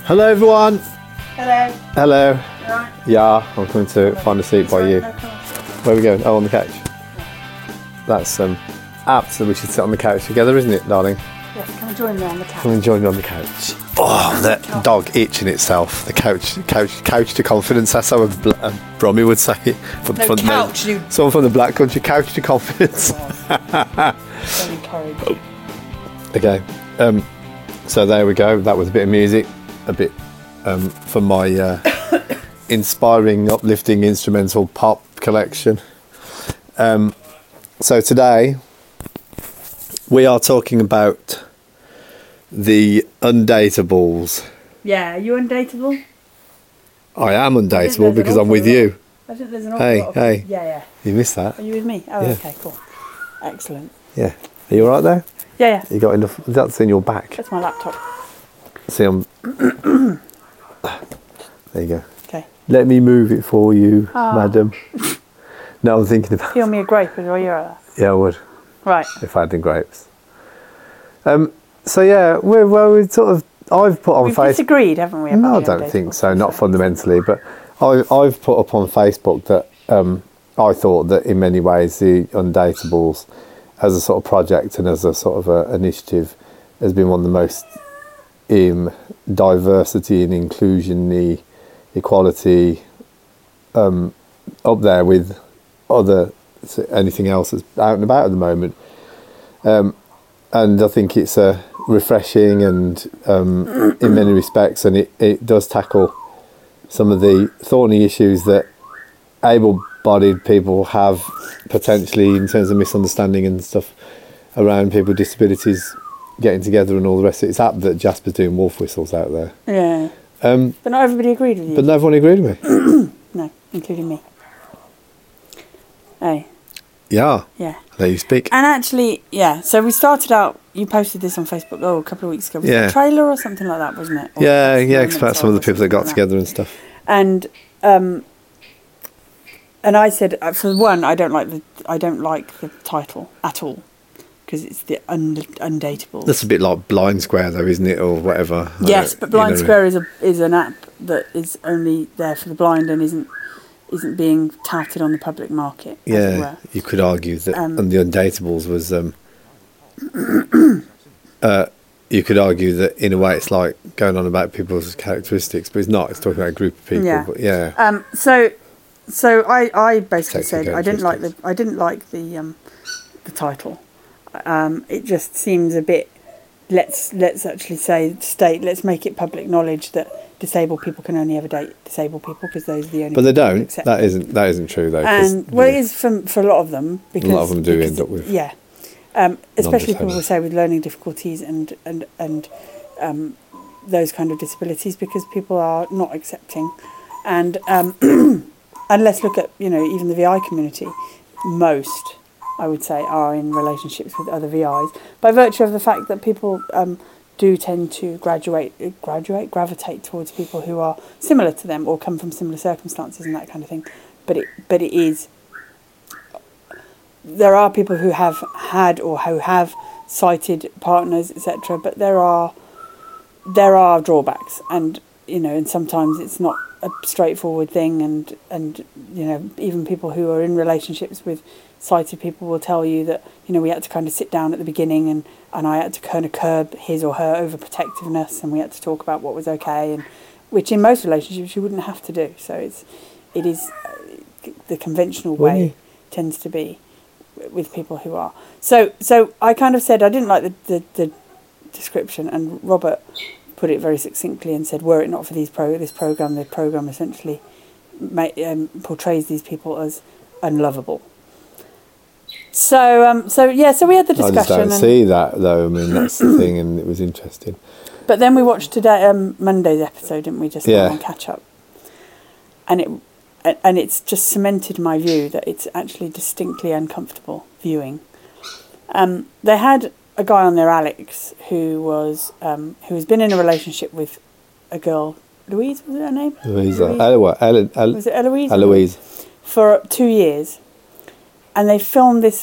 Hello, everyone. Hello. Hello. You alright? Yeah, I'm coming to find a seat by you. No, come on. Where are we going? Oh, on the couch. That's apt that we should sit on the couch together, isn't it, darling? Yes, come and join me on the couch. Come and join me on the couch. Oh, that dog itching itself. The couch to confidence. That's how a Brummy would say it. No, couch, you. Someone from the Black Country, couch to confidence. Don't encourage. Okay. So there we go. That was a bit of music, a bit from my inspiring, uplifting instrumental pop collection. So today we are talking about the undateables. Yeah, are you undateable? I am I think undateable there's because an I'm with awful you. I think there's an awful Hey, lot of hey. Yeah. You missed that? Are you with me? Oh, Yeah. okay, cool. Excellent. Yeah. Are you all right there? Yeah. You got enough? That's in your back. That's my laptop. See, I'm. There you go. Okay. Let me move it for you, Ah. madam. No, I'm thinking about. Peel me a grape as well, you're at that. Yeah, I would Right. if I had the grapes. So yeah, we sort of. I've put on We've Facebook. disagreed, haven't we? About No, I the don't think undateable so. Not stuff? fundamentally, but I've put up on Facebook that I thought that in many ways the Undateables, as a sort of project and as a sort of a initiative, has been one of the most diversity and inclusion, equality, up there with other anything else that's out and about at the moment. And I think it's refreshing and in many respects, and it does tackle some of the thorny issues that able-bodied people have potentially in terms of misunderstanding and stuff around people with disabilities getting together and all the rest of it. It's apt that Jasper's doing wolf whistles out there. Yeah. But But not everybody agreed with you. not everyone agreed with me. No, including me. Hey. Yeah, Yeah. there you speak. And actually, yeah, so we started out, you posted this on Facebook, a couple of weeks ago. Was it Yeah. a trailer or something like that, wasn't it? Or Yeah, moments it's about some of the or people that got something like together and stuff. And I said, for one, I don't like the title at all, because it's the undateable. That's a bit like Blind Square, though, isn't it, or whatever? Yes, but Blind you know. Square is an app that is only there for the blind and isn't being touted on the public market. As it Yeah, were. you could argue that, and the Undateables was. You could argue that in a way it's like going on about people's characteristics, but it's not. It's talking about a group of people. Yeah. But yeah, So I basically said Technical I didn't like the title. It just seems a bit. Let's actually let's make it public knowledge that disabled people can only ever date disabled people because those are the only. but they people who don't. accept That them. isn't true though. 'Cause, And well, it is for a lot of them because a lot of them do because end up with yeah, especially people non-disabled. say with learning difficulties and those kind of disabilities because people are not accepting, and and let's look at even the VI community, most I would say are in relationships with other VIs by virtue of the fact that people do tend to gravitate towards people who are similar to them or come from similar circumstances and that kind of thing. But it is. There are people who have had or who have sighted partners, etc. But there are drawbacks, and and sometimes it's not a straightforward thing, and even people who are in relationships with sighted people will tell you that we had to kind of sit down at the beginning and I had to kind of curb his or her overprotectiveness, and we had to talk about what was okay, and which in most relationships you wouldn't have to do. So it is the conventional way tends to be with people who are. So I kind of said I didn't like the description, and Robert put it very succinctly and said, were it not for this program, the program essentially portrays these people as unlovable. So we had the discussion. I just don't see that though. I mean, that's the thing, and it was interesting. But then we watched today Monday's episode, didn't we? Just Yeah. on catch up, and it's just cemented my view that it's actually distinctly uncomfortable viewing. They had a guy on there, Alex, who has been in a relationship with a girl, Louise, was it her name? Louisa, Was it Eloise? Eloise. For 2 years, and they filmed this.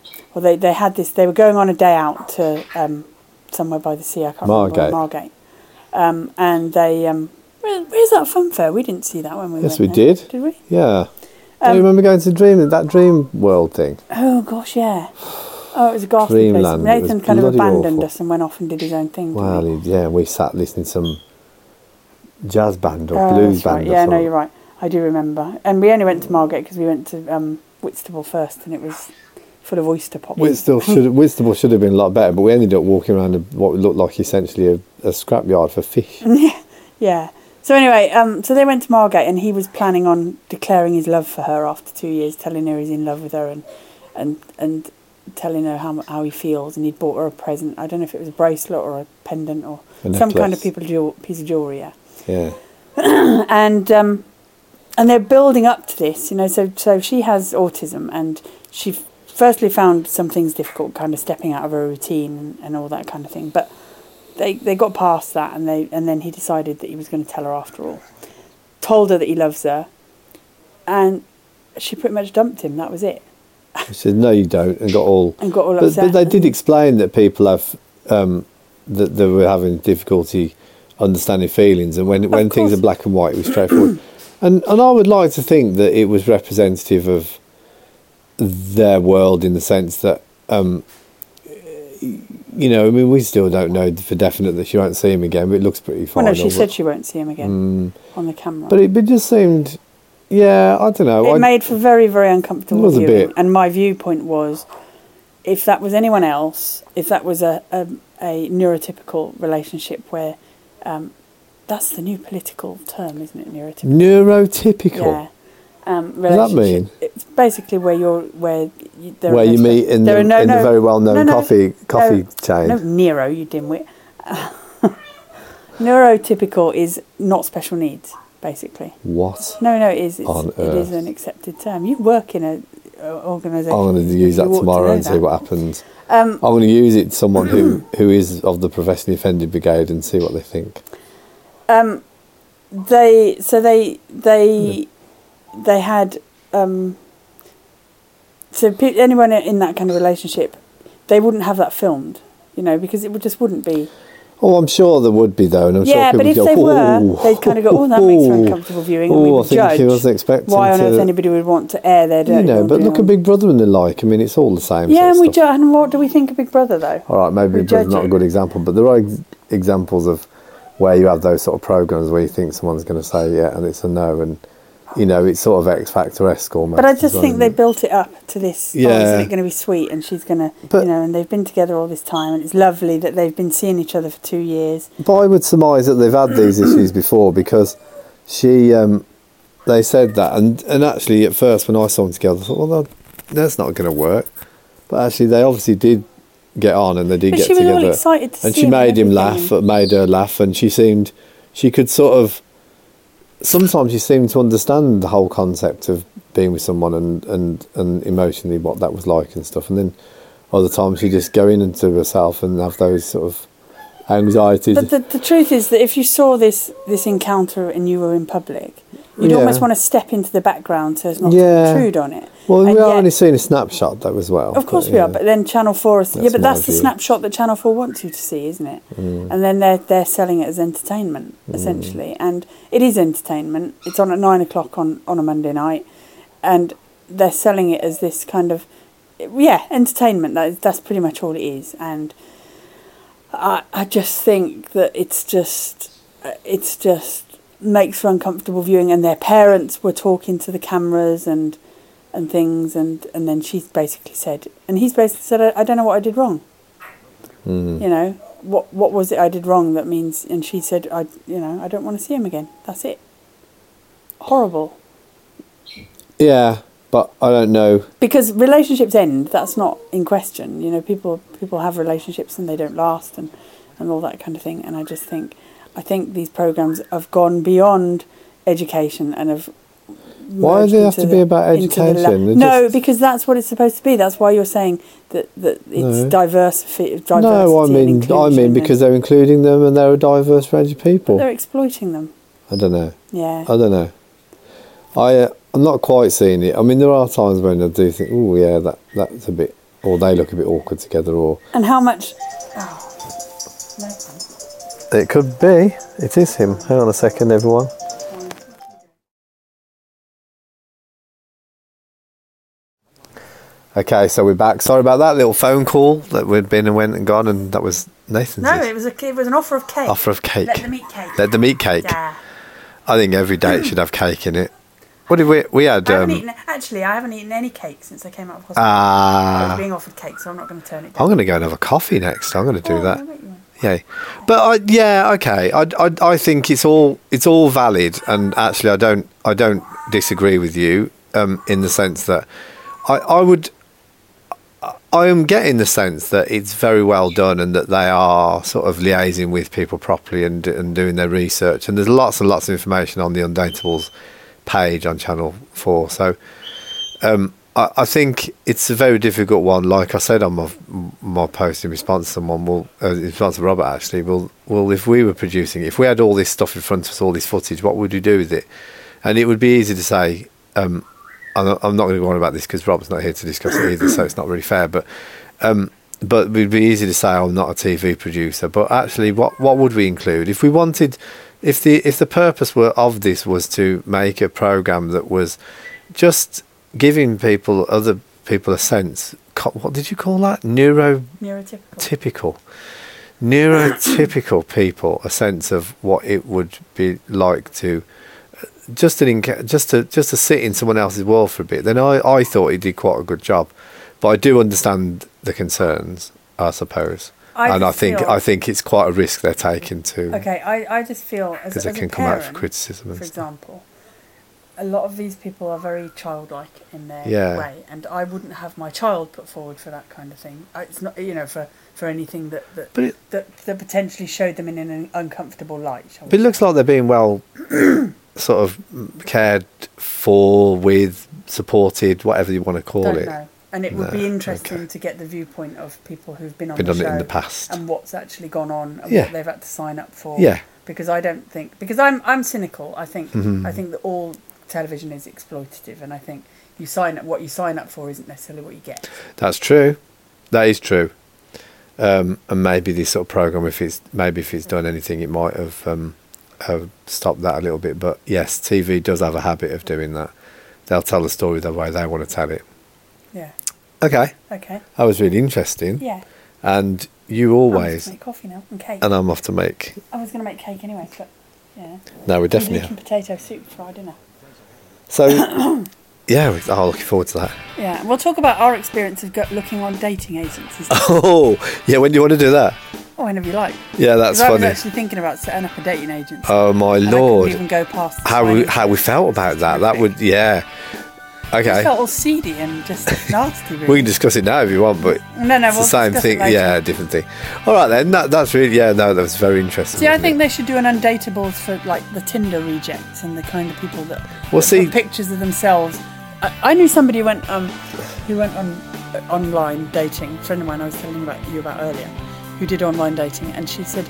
They had this. They were going on a day out to somewhere by the sea. I can't remember. Margate. and they where's that fun fair? We didn't see that when we Yes, went we there. did. Did we? Yeah. Do you remember going to that Dream World thing? Oh gosh, yeah. Oh, it was a ghastly place. Dreamland, it was Nathan kind of bloody abandoned awful. us and went off and did his own thing. Well, didn't he? yeah, we sat listening to some jazz band or Oh, blues that's right. band. or Yeah, no, something. you're right. I do remember. And we only went to Margate because we went to Whitstable first, and it was full of oyster pops. Whitstable should have been a lot better, but we ended up walking around what looked like essentially a scrapyard for fish. Yeah. So anyway, so they went to Margate, and he was planning on declaring his love for her after 2 years, telling her he's in love with her, and telling her how he feels. And he'd bought her a present. I don't know if it was a bracelet or a pendant or some kind of piece of jewellery. Yeah. Yeah. And they're building up to this, you know. So she has autism, and she firstly found some things difficult, kind of stepping out of her routine and all that kind of thing. But they got past that, and then he decided that he was going to tell her after all. Told her that he loves her, and she pretty much dumped him. That was it. She said, "No, you don't," and got all upset. But they did explain that people have that they were having difficulty understanding feelings, and when things are black and white, it was straightforward. And I would like to think that it was representative of their world in the sense that, you know, I mean, we still don't know for definite that she won't see him again, but it looks pretty fine. Well, no, she said she won't see him again on the camera. But it just seemed, yeah, I don't know. It made for very, very uncomfortable was a viewing. bit. And my viewpoint was, if that was anyone else, if that was a neurotypical relationship where... that's the new political term, isn't it? Neurotypical. Yeah. What does that mean? It's basically where you meet in the very well-known coffee chain. No, Nero, you dimwit. Neurotypical is not special needs, basically. What? No, it is. On it is an accepted term. You work in an organisation. I'm going to use that tomorrow and see what happens. I'm going to use it to someone who is of the professionally offended brigade and see what they think. They had anyone in that kind of relationship, they wouldn't have that filmed, you know, because it just wouldn't be. Oh, I'm sure there would be though, and I'm sure people but if would go, they were, they'd kind of go, "Oh, that makes for uncomfortable viewing." And we would judge. He wasn't expecting why on earth anybody would want to air their dirty laundry. But look at Big Brother and the like. I mean, it's all the same. Yeah, sort and of stuff. and what do we think of Big Brother though? All right, maybe Big Brother's not a good example, but there are examples of where you have those sort of programs where you think someone's going to say yeah, and it's a no, and you know, it's sort of X Factor-esque almost. But I just think they built it up to this. Yeah. Oh, isn't it going to be sweet? And she's going to, you know, and they've been together all this time, and it's lovely that they've been seeing each other for 2 years. But I would surmise that they've had these issues before because they said that, and actually at first when I saw them together, I thought, well, that's not going to work. But actually, they obviously did get on, and they did get together. She was all excited to see him. And she made him laugh, made her laugh, and she could sort of. Sometimes you seem to understand the whole concept of being with someone and emotionally what that was like and stuff, and then other times you just go into herself and have those sort of anxieties. But the truth is that if you saw this encounter and you were in public, you'd almost want to step into the background so as not to intrude on it. Well, we are only seeing a snapshot though as well. Of course we are, but then Channel 4 is... That's but that's the my view. snapshot that Channel 4 wants you to see, isn't it? And then they're selling it as entertainment, essentially. And it is entertainment. It's on at 9 o'clock on a Monday night. And they're selling it as this kind of... Yeah, entertainment. That's pretty much all it is. And I just think that it's just makes for uncomfortable viewing. And their parents were talking to the cameras and things, and then she's basically said, and he's basically said, I don't know what I did wrong. You know, what was it I did wrong that means? And she said, I don't want to see him again. That's it. Horrible. Yeah, but I don't know, because relationships end. That's not in question. You know, people have relationships and they don't last, and all that kind of thing. And I think these programs have gone beyond education and have. Why do they have to be about education? No, because that's what it's supposed to be. That's why you're saying that it's diversity. No, I mean because they're including them and they're a diverse range of people. But they're exploiting them. I don't know. Yeah. I don't know. I'm not quite seeing it. I mean, there are times when I do think, oh yeah, that's a bit, or they look a bit awkward together, or. And how much? It could be. It is him. Hang on a second, everyone. Okay, so we're back. Sorry about that little phone call that we'd been and went and gone, and that was Nathan's. No, it was an offer of cake. Offer of cake. Let them eat cake. Let them eat cake. Yeah. I think every date should have cake in it. What did we had? I haven't eaten any cake since I came out of hospital. I was being offered cake, so I'm not going to turn it down. I'm going to go and have a coffee next. I'm going to do that. I'll make you one. Yeah, but okay. I think it's all valid, and actually, I don't disagree with you in the sense that I am getting the sense that it's very well done, and that they are sort of liaising with people properly and doing their research. And there's lots and lots of information on the Undateables page on Channel 4. So I think it's a very difficult one. Like I said on my post in response to someone, in response to Robert actually, well, if we were producing it, if we had all this stuff in front of us, all this footage, what would we do with it? And it would be easy to say, I'm not going to go on about this because Rob's not here to discuss it either, so it's not really fair. But it would be easy to say, I'm not a TV producer. But actually, what would we include if we wanted? If the purpose of this was to make a program that was just giving other people a sense. What did you call that? Neurotypical people a sense of what it would be like to just to sit in someone else's world for a bit. Then I thought he did quite a good job, but I do understand the concerns, I suppose. I think it's quite a risk they're taking too. Okay, I just feel as it can come out for criticism. For example, a lot of these people are very childlike in their way, and I wouldn't have my child put forward for that kind of thing. It's not, for anything that potentially showed them in an uncomfortable light. But it looks like they're being well sort of cared for, with, supported, whatever you want to call it. Know. And it would be interesting to get the viewpoint of people who've been on the show it in the past, and what's actually gone on, and what they've had to sign up for. Yeah. Because I'm cynical. I think that all television is exploitative, and I think what you sign up for isn't necessarily what you get. That's true. That is true. And maybe this sort of program, if it's done anything, it might have stopped that a little bit. But yes, TV does have a habit of doing that. They'll tell the story the way they want to tell it. Yeah. Okay. That was really interesting. Yeah. And you always. I'm off to make coffee now and cake. And I'm off to make. I was going to make cake anyway, but yeah. No, we're definitely. Making potato soup for our dinner. So, yeah, looking forward to that. Yeah, we'll talk about our experience of looking on dating agencies. Oh, yeah. When do you want to do that? Oh, whenever you like. Yeah, that's funny. I was actually thinking about setting up a dating agency. Oh my lord! I couldn't even go past how we felt about that. That would, yeah. Okay. It felt all seedy and just nasty. Really. We can discuss it now if you want, but it's the same thing. Yeah, different thing. All right then. That's really that was very interesting. See, I think they should do an Undateables for like the Tinder rejects and the kind of people that put pictures of themselves. I knew somebody who went on online dating. A friend of mine I was telling you about earlier, who did online dating, and she said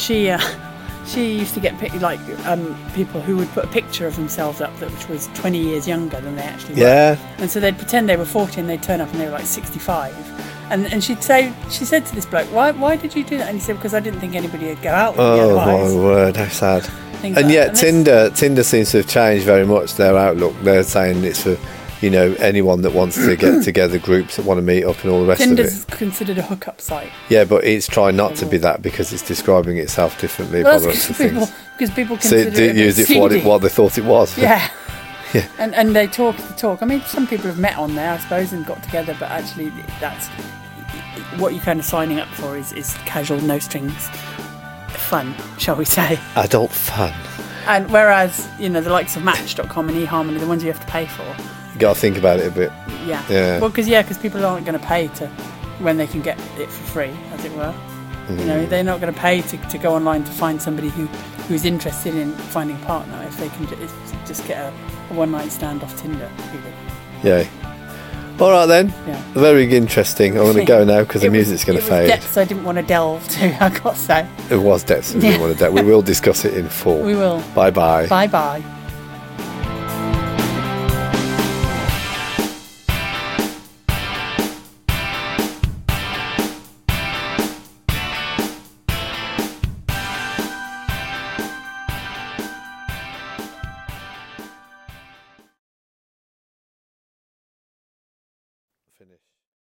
she used to get people who would put a picture of themselves up which was 20 years younger than they actually were. Yeah. And so they'd pretend they were 40 and they'd turn up and they were like 65. And she said to this bloke, why did you do that? And he said, because I didn't think anybody would go out with me otherwise. Oh my word, how sad. And yet Tinder seems to have changed very much their outlook. They're saying it's for anyone that wants to get together, groups that want to meet up and all the rest Tinder's of it. Considered a hookup site. Yeah, but it's trying not to be that because it's describing itself differently by the rest of things. Because people consider it use it for what they thought it was. Yeah. Yeah. And they talk the talk. I mean, some people have met on there, I suppose, and got together, but actually that's what you're kind of signing up for is casual, no strings fun, shall we say. Adult fun. And whereas, the likes of Match.com and eHarmony, the ones you have to pay for. You got to think about it a bit. Yeah. Well, because people aren't going to pay when they can get it for free, as it were. Mm. They're not going to pay to go online to find somebody who's interested in finding a partner if they can just get a one-night stand off Tinder, really. Yeah. All right then. Yeah. Very interesting. I'm going to go now because the music's going to fade. It was depths I didn't want to delve to, I've got to say. It was depths we didn't want to delve. We will discuss it in full. We will. Bye-bye. Bye-bye. finish.